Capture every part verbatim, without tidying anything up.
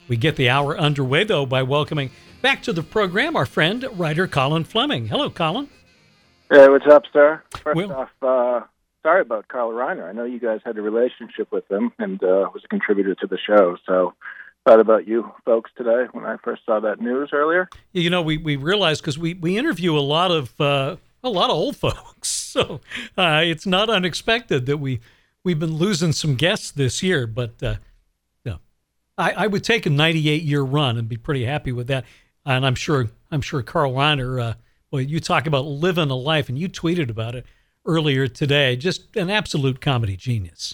We get the hour underway, though, by welcoming back to the program our friend, writer Colin Fleming. Hello, Colin. Hey, what's up, sir? First well, off, uh, sorry about Carl Reiner. I know you guys had a relationship with him and uh, was a contributor to the show, so thought about you folks today when I first saw that news earlier. You know, we, we realized because we, we interview a lot of uh, a lot of old folks, so uh, it's not unexpected that we, we've been losing some guests this year, but uh, no, I, I would take a ninety-eight year run and be pretty happy with that. And I'm sure I'm sure Carl Reiner, uh, well, you talk about living a life, and you tweeted about it earlier today, just an absolute comedy genius.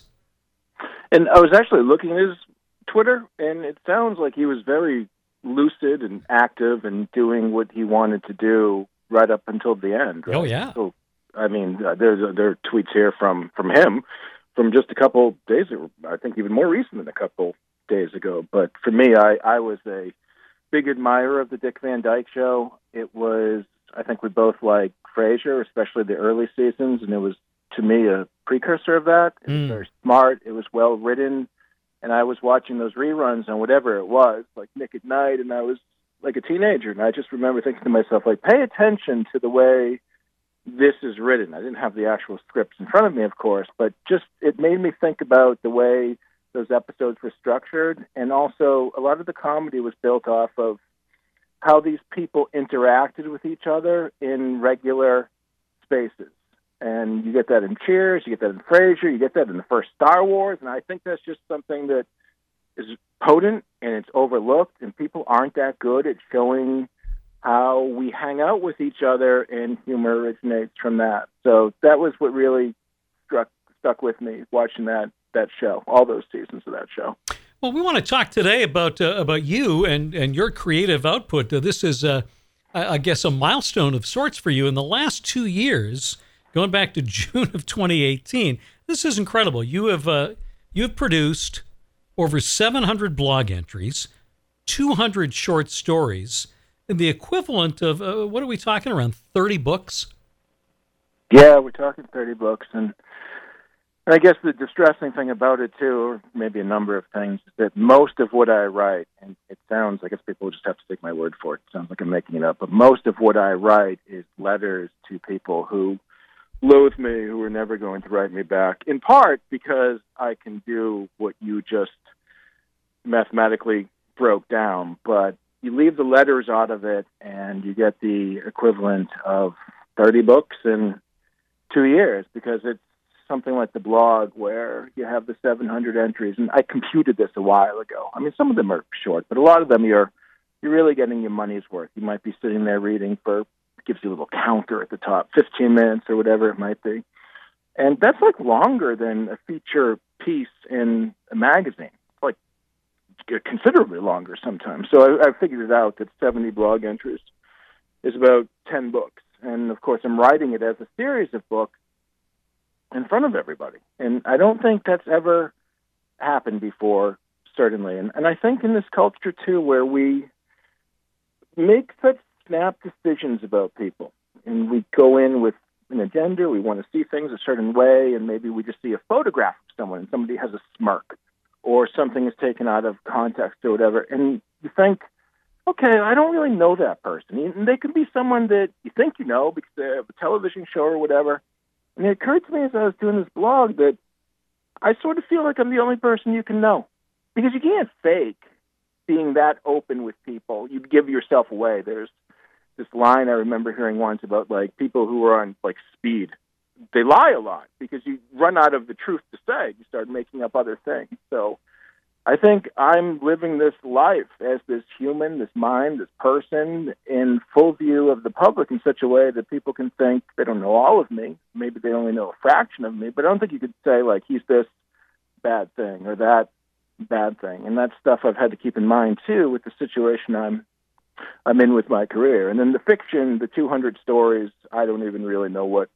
And I was actually looking at his Twitter, and it sounds like he was very lucid and active and doing what he wanted to do right up until the end. Right? Oh, yeah. So, I mean, uh, there's, there are tweets here from, from him from just a couple days ago, I think even more recent than a couple days ago. But for me, I, I was a big admirer of the Dick Van Dyke Show. It was, I think we both like Frasier, especially the early seasons, and it was, to me, a precursor of that. It was Mm. very smart. It was well written. And I was watching those reruns on whatever it was, like Nick at Night, and I was like a teenager. And I just remember thinking to myself, like, pay attention to the way this is written. I didn't have the actual scripts in front of me, of course, but just it made me think about the way those episodes were structured. And also, a lot of the comedy was built off of how these people interacted with each other in regular spaces. And you get that in Cheers, you get that in Frasier, you get that in the first Star Wars, and I think that's just something that is potent and it's overlooked, and people aren't that good at showing how we hang out with each other, and humor originates from that. So that was what really struck stuck with me watching that that show, all those seasons of that show. Well, we want to talk today about uh, about you and, and your creative output. Uh, this is, uh, I, I guess, a milestone of sorts for you in the last two years. Going back to June of twenty eighteen, this is incredible. You have uh, you have produced over seven hundred blog entries, two hundred short stories, and the equivalent of uh, what are we talking around thirty books? Yeah, we're talking thirty books, and I guess the distressing thing about it too, or maybe a number of things, is that most of what I write, and it sounds, I guess people just have to take my word for it. It sounds like I'm making it up, but most of what I write is letters to people who loathe me, who are never going to write me back, in part because I can do what you just mathematically broke down, but you leave the letters out of it and you get the equivalent of thirty books in two years because it's something like the blog where you have the seven hundred entries, and I computed this a while ago. I mean, some of them are short, but a lot of them you're, you're really getting your money's worth. You might be sitting there reading for gives you a little counter at the top, fifteen minutes or whatever it might be. And that's like longer than a feature piece in a magazine. It's like considerably longer sometimes. So I, I figured it out that seventy blog entries is about ten books. And of course, I'm writing it as a series of books in front of everybody. And I don't think that's ever happened before, certainly. And, and I think in this culture, too, where we make such snap decisions about people, and we go in with an agenda. We want to see things a certain way, and maybe we just see a photograph of someone and somebody has a smirk or something is taken out of context or whatever, and you think, okay, I don't really know that person. And they could be someone that you think you know because they have a television show or whatever. And it occurred to me as I was doing this blog that I sort of feel like I'm the only person you can know, because you can't fake being that open with people. You'd give yourself away. There's this line I remember hearing once about like people who are on like speed. They lie a lot because you run out of the truth to say. You start making up other things. So I think I'm living this life as this human, this mind, this person in full view of the public in such a way that people can think they don't know all of me. Maybe they only know a fraction of me, but I don't think you could say like he's this bad thing or that bad thing. And that's stuff I've had to keep in mind too with the situation I'm I'm in with my career. And then the fiction, the two hundred stories, I don't even really know what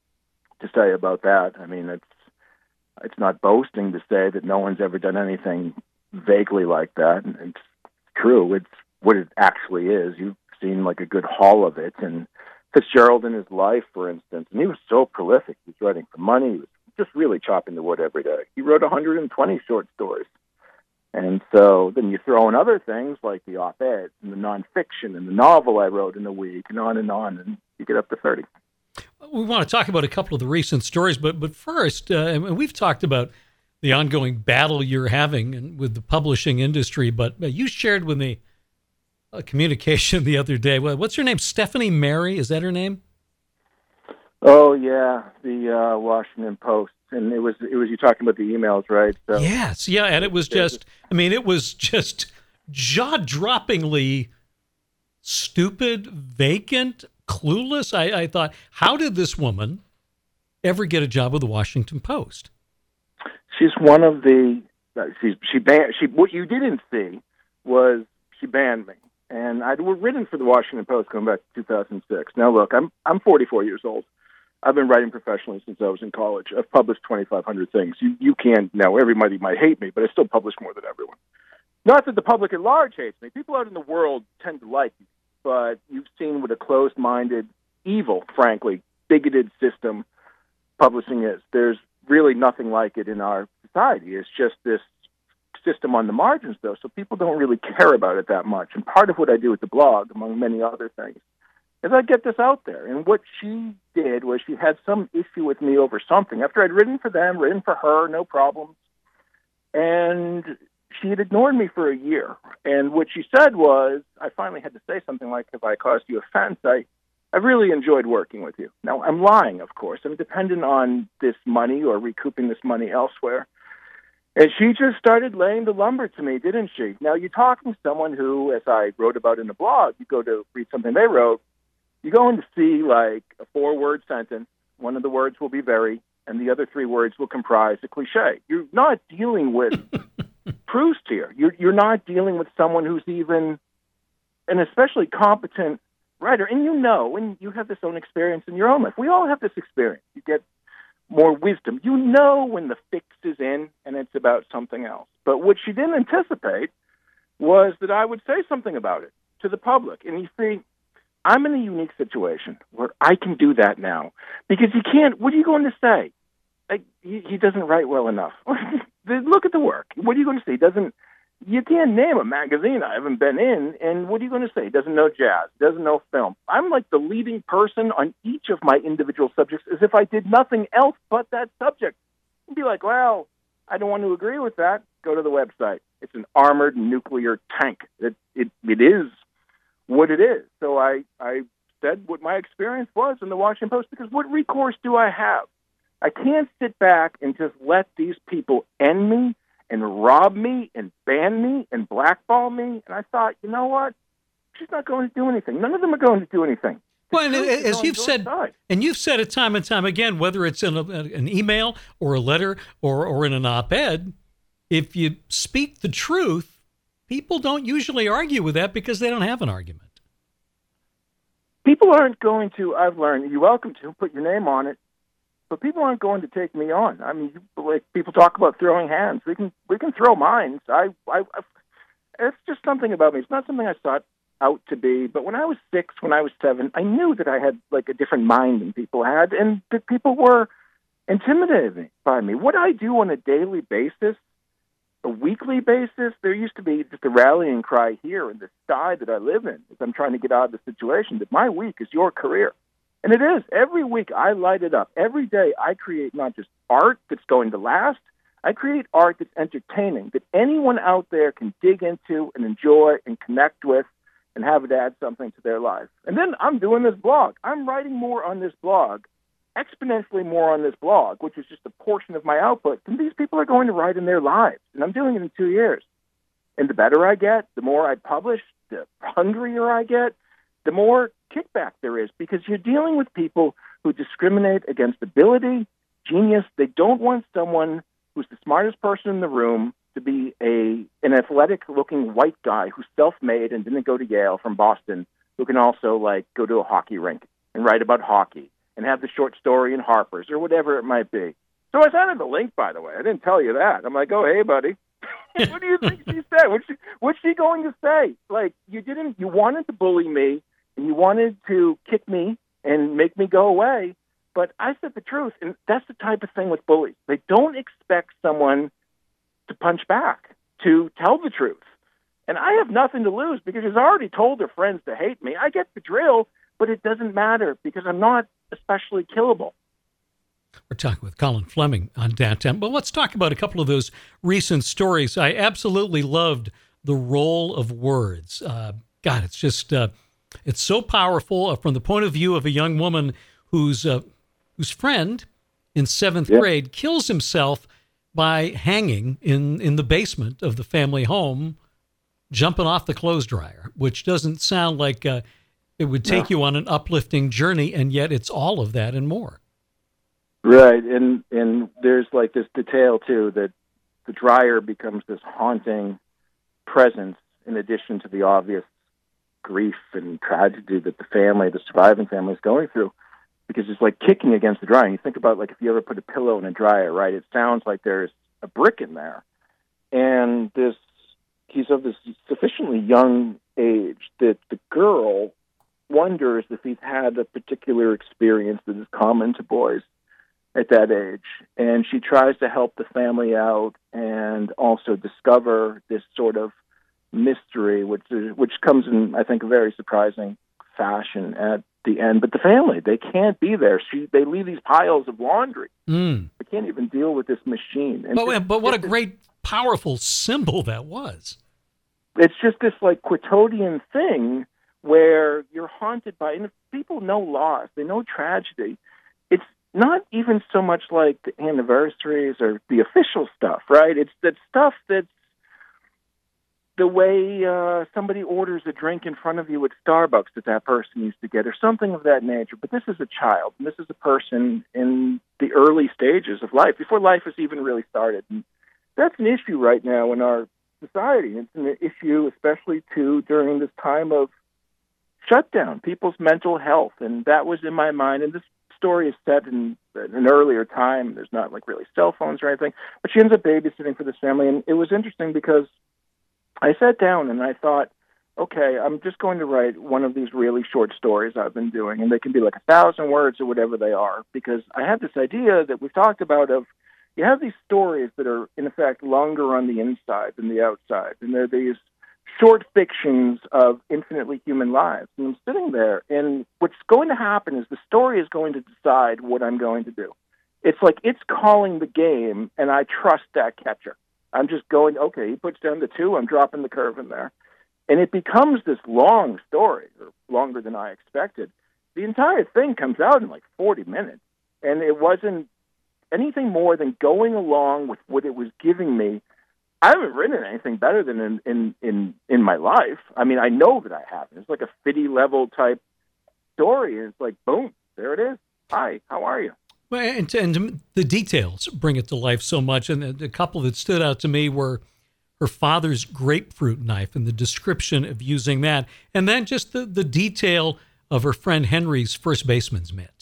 to say about that. I mean, it's it's not boasting to say that no one's ever done anything vaguely like that. It's true. It's what it actually is. You've seen like a good haul of it. And Fitzgerald in his life, for instance, and he was so prolific. He was writing for money. He was just really chopping the wood every day. He wrote one hundred twenty short stories. And so then you throw in other things like the op-ed and the nonfiction and the novel I wrote in a week and on and on, and you get up to thirty. We want to talk about a couple of the recent stories, but but first, uh, and we've talked about the ongoing battle you're having with the publishing industry, but you shared with me a communication the other day. What's her name? Stephanie Mary? Is that her name? Oh, yeah, the uh, Washington Post. And it was, it was you talking about the emails, right? So, yes, yeah, and it was just, I mean, it was just jaw-droppingly stupid, vacant, clueless. I, I thought, how did this woman ever get a job with the Washington Post? She's one of the, she's, she banned, she, what you didn't see was she banned me. And I'd written for the Washington Post going back to two thousand six. Now, look, I'm I'm forty-four years old. I've been writing professionally since I was in college. I've published twenty-five hundred things. You you can't, now everybody might hate me, but I still publish more than everyone. Not that the public at large hates me. People out in the world tend to like me, but you've seen what a closed-minded, evil, frankly, bigoted system publishing is. There's really nothing like it in our society. It's just this system on the margins, though, so people don't really care about it that much. And part of what I do with the blog, among many other things, is I get this out there. And what she did was she had some issue with me over something. After I'd written for them, written for her, no problems, and she had ignored me for a year. And what she said was, I finally had to say something like, have I caused you offense? I, I really enjoyed working with you. Now, I'm lying, of course. I'm dependent on this money or recouping this money elsewhere. And she just started laying the lumber to me, didn't she? Now, you're talking to someone who, as I wrote about in the blog, you go to read something they wrote, you're going to see like a four-word sentence. One of the words will be very, and the other three words will comprise a cliche. You're not dealing with Proust here. You're, you're not dealing with someone who's even an especially competent writer. And you know, and you have this own experience in your own life. We all have this experience. You get more wisdom. You know when the fix is in and it's about something else. But what she didn't anticipate was that I would say something about it to the public. And you see, I'm in a unique situation where I can do that now. Because you can't, what are you going to say? Like, he, he doesn't write well enough. Look at the work. What are you going to say? He doesn't, you can't name a magazine I haven't been in, and what are you going to say? He doesn't know jazz, doesn't know film. I'm like the leading person on each of my individual subjects as if I did nothing else but that subject. You'd be like, well, I don't want to agree with that. Go to the website. It's an armored nuclear tank. It, it, it is what it is. So I, I said what my experience was in the Washington Post, because what recourse do I have? I can't sit back and just let these people end me and rob me and ban me and blackball me. And I thought, you know what? She's not going to do anything. None of them are going to do anything. Well, and as you've said, and you've said it time and time again, whether it's in a, an email or a letter or, or in an op-ed, if you speak the truth, people don't usually argue with that because they don't have an argument. People aren't going to, I've learned, you're welcome to put your name on it, but people aren't going to take me on. I mean, like people talk about throwing hands. We can we can throw mines. I, I, I, it's just something about me. It's not something I sought out to be. But when I was six, when I was seven, I knew that I had like a different mind than people had, and that people were intimidated by me. What I do on a daily basis, a weekly basis, there used to be just a rallying cry here in the sty that I live in as I'm trying to get out of the situation, that my week is your career. And it is. Every week I light it up. Every day I create not just art that's going to last, I create art that's entertaining, that anyone out there can dig into and enjoy and connect with and have it add something to their life. And then I'm doing this blog. I'm writing more on this blog, exponentially more on this blog, which is just a portion of my output, than these people are going to write in their lives. And I'm doing it in two years. And the better I get, the more I publish, the hungrier I get, the more kickback there is, because you're dealing with people who discriminate against ability, genius. They don't want someone who's the smartest person in the room to be a an athletic-looking white guy who's self-made and didn't go to Yale from Boston, who can also like go to a hockey rink and write about hockey and have the short story in Harper's or whatever it might be. So I sent her the link, by the way. I didn't tell you that. I'm like, oh, hey, buddy. What do you think she said? What's she, what's she going to say? Like, you didn't, you wanted to bully me, and you wanted to kick me and make me go away, but I said the truth, and that's the type of thing with bullies. They don't expect someone to punch back. to tell the truth. And I have nothing to lose because she's already told her friends to hate me. I get the drill, but it doesn't matter because I'm not especially killable. We're talking with Colin Fleming on Downtown. But let's talk about a couple of those recent stories. I absolutely loved the role of words. Uh, God, it's just, uh, it's so powerful uh, from the point of view of a young woman whose uh, whose friend in seventh yeah. grade kills himself by hanging in, in the basement of the family home, jumping off the clothes dryer, which doesn't sound like uh, it would take no. you on an uplifting journey, and yet it's all of that and more. Right, and and there's like this detail, too, that the dryer becomes this haunting presence in addition to the obvious grief and tragedy that the family, the surviving family, is going through, because it's like kicking against the dryer. And you think about, like, if you ever put a pillow in a dryer, right, it sounds like there's a brick in there. And this, he's of this sufficiently young age that the girl wonders if he's had a particular experience that is common to boys at that age. And she tries to help the family out and also discover this sort of mystery, which is, which comes in, I think, a very surprising fashion at the end. But the family, they can't be there. She, they leave these piles of laundry. Mm. They can't even deal with this machine. And but, just, but what a great, powerful symbol that was. It's just this, like, quotidian thing where you're haunted by, and if people know loss, they know tragedy. It's not even so much like the anniversaries or the official stuff, right? It's that stuff that's the way uh, somebody orders a drink in front of you at Starbucks that that person used to get, or something of that nature. But this is a child, and this is a person in the early stages of life, before life has even really started. And that's an issue right now in our society. It's an issue especially, too, during this time of shutdown, people's mental health. And that was in my mind. And this story is set in an earlier time. There's not, like, really cell phones or anything. But she ends up babysitting for this family. And it was interesting because I sat down and I thought, okay, I'm just going to write one of these really short stories I've been doing, and they can be like a thousand words or whatever they are, because I have this idea that we've talked about of you have these stories that are, in effect, longer on the inside than the outside, and they're these short fictions of infinitely human lives. And I'm sitting there, and what's going to happen is the story is going to decide what I'm going to do. It's like it's calling the game, and I trust that catcher. I'm just going, okay, he puts down the two, I'm dropping the curve in there. And it becomes this long story, or longer than I expected. The entire thing comes out in like forty minutes. And it wasn't anything more than going along with what it was giving me. I haven't written anything better than in, in, in, in my life. I mean, I know that I haven't. It's like a Fitty-level type story. And it's like, boom, there it is. Hi, how are you? Well, and, and the details bring it to life so much. And a couple that stood out to me were her father's grapefruit knife and the description of using that. And then just the, the detail of her friend Henry's first baseman's mitt.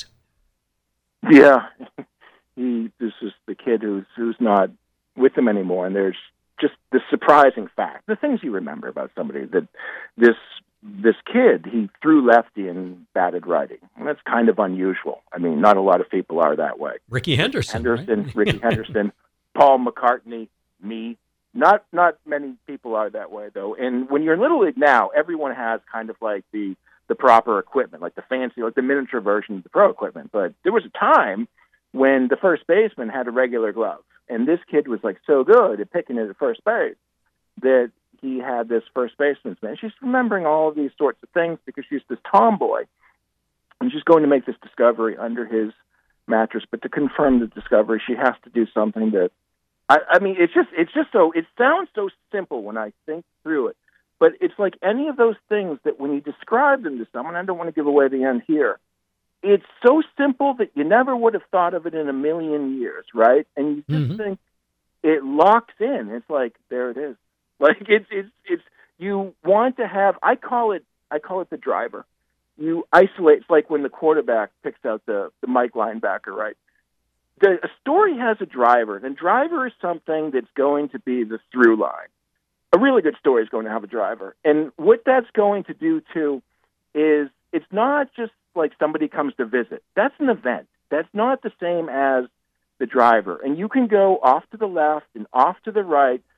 Yeah. he, this is the kid who's, who's not with him anymore. And there's just the surprising fact, the things you remember about somebody, that this this kid, he threw lefty and batted righty. And that's kind of unusual. I mean, not a lot of people are that way. Ricky Henderson. Henderson, right? Ricky Henderson, Paul McCartney, me. Not not many people are that way, though. And when you're in Little League now, everyone has kind of like the, the proper equipment, like the fancy, like the miniature version of the pro equipment. But there was a time when the first baseman had a regular glove. And this kid was like so good at picking it at first base that he had this first baseman's mitt. And she's remembering all of these sorts of things because she's this tomboy. And she's going to make this discovery under his mattress. But to confirm the discovery, she has to do something that, I, I mean, it's just, it's just so, it sounds so simple when I think through it. But it's like any of those things that when you describe them to someone, I don't want to give away the end here, it's so simple that you never would have thought of it in a million years, right? And you just mm-hmm. think it locks in. It's like, there it is. Like it's it's it's you want to have. I call it I call it the driver. You isolate. It's like when the quarterback picks out the the Mike linebacker, right? The a story has a driver, and driver is something that's going to be the through line. A really good story is going to have a driver, and what that's going to do too is it's not just like somebody comes to visit. That's an event. That's not the same as the driver, and you can go off to the left and off to the right.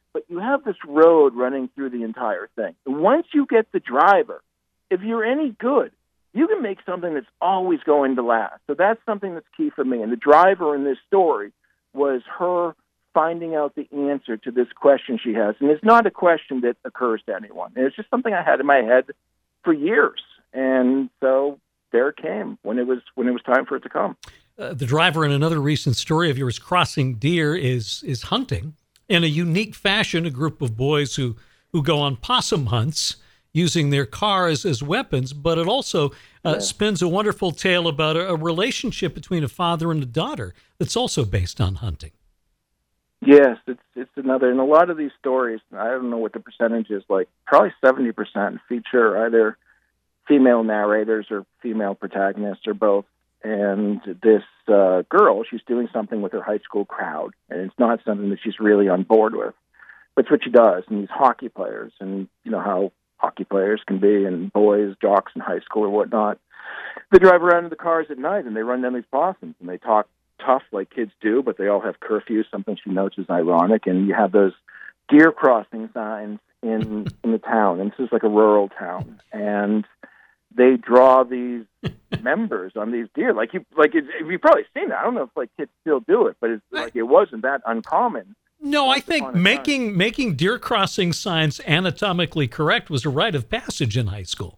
but you have this road running through the entire thing. And once you get the driver, if you're any good, you can make something that's always going to last. So that's something that's key for me. And the driver in this story was her finding out the answer to this question she has. And it's not a question that occurs to anyone. It's just something I had in my head for years. And so there it came when it was when it was time for it to come. Uh, the driver in another recent story of yours, Crossing Deer, is is hunting in a unique fashion, a group of boys who, who go on possum hunts using their cars as weapons, but it also uh, yeah. spins a wonderful tale about a, a relationship between a father and a daughter that's also based on hunting. Yes, it's it's another, and a lot of these stories, I don't know what the percentage is, like probably seventy percent feature either female narrators or female protagonists or both. And this uh, girl, she's doing something with her high school crowd, and it's not something that she's really on board with. But it's what she does, and these hockey players, and you know how hockey players can be, and boys, jocks in high school or whatnot, they drive around in the cars at night, and they run down these possums, and they talk tough like kids do, but they all have curfews, something she notes is ironic, and you have those deer crossing signs in in the town, and this is like a rural town, and they draw these members on these deer. Like you, like it, you've probably seen it. I don't know if like kids still do it, but it's like it wasn't that uncommon. No, I think making making deer crossing signs anatomically correct was a rite of passage in high school.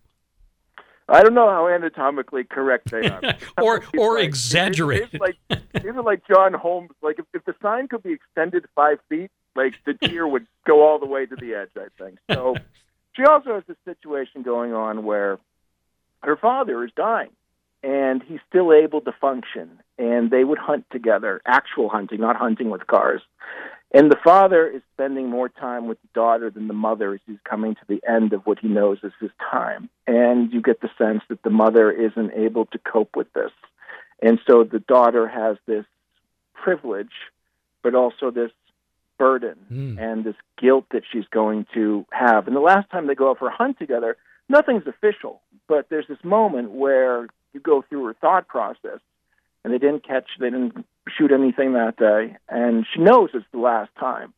I don't know how anatomically correct they are, or or like, exaggerated. It's, it's like even like John Holmes. Like if, if the sign could be extended five feet, like the deer would go all the way to the edge. I think so. She also has this situation going on where her father is dying, and he's still able to function, and they would hunt together, actual hunting, not hunting with cars. And the father is spending more time with the daughter than the mother as he's coming to the end of what he knows is his time. And you get the sense that the mother isn't able to cope with this. And so the daughter has this privilege, but also this burden mm. and this guilt that she's going to have. And the last time they go out for a hunt together, nothing's official, but there's this moment where you go through her thought process, and they didn't catch, they didn't shoot anything that day, and she knows it's the last time.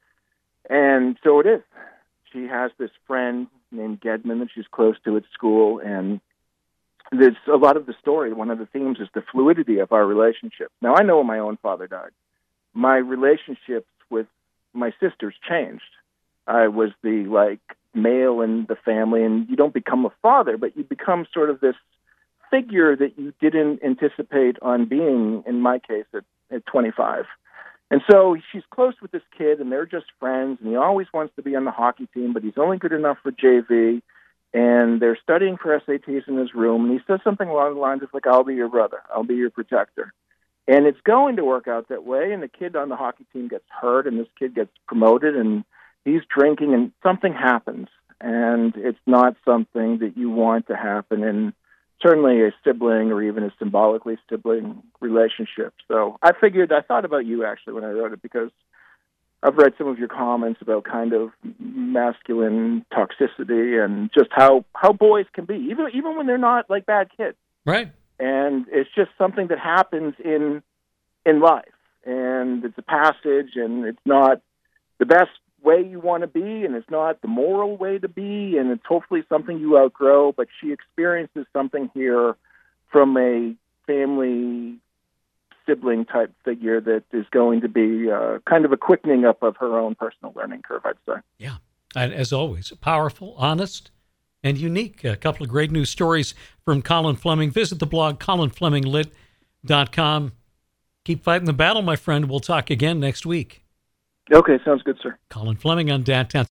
And so it is. She has this friend named Gedman that she's close to at school, and there's a lot of the story. One of the themes is the fluidity of our relationship. Now, I know when my own father died, my relationships with my sisters changed. I was the, like, male in the family, and you don't become a father, but you become sort of this figure that you didn't anticipate on being, in my case, at, at twenty-five. And so she's close with this kid, and they're just friends, and he always wants to be on the hockey team, but he's only good enough for J V, and they're studying for S A Ts in his room, and he says something along the lines of, like, I'll be your brother, I'll be your protector. And it's going to work out that way, and the kid on the hockey team gets hurt, and this kid gets promoted, and he's drinking, and something happens, and it's not something that you want to happen in certainly a sibling or even a symbolically sibling relationship. So I figured, I thought about you actually when I wrote it, because I've read some of your comments about kind of masculine toxicity and just how, how boys can be, even even when they're not like bad kids. Right. And it's just something that happens in in life, and it's a passage, and it's not the best way you want to be, and it's not the moral way to be, and it's hopefully something you outgrow, but she experiences something here from a family sibling type figure that is going to be uh, kind of a quickening up of her own personal learning curve, I'd say. Yeah, and as always, powerful, honest, and unique. A couple of great news stories from Colin Fleming. Visit the blog, colin fleming lit dot com. Keep fighting the battle, my friend. We'll talk again next week. Okay, sounds good, sir. Colin Fleming on Dad Town.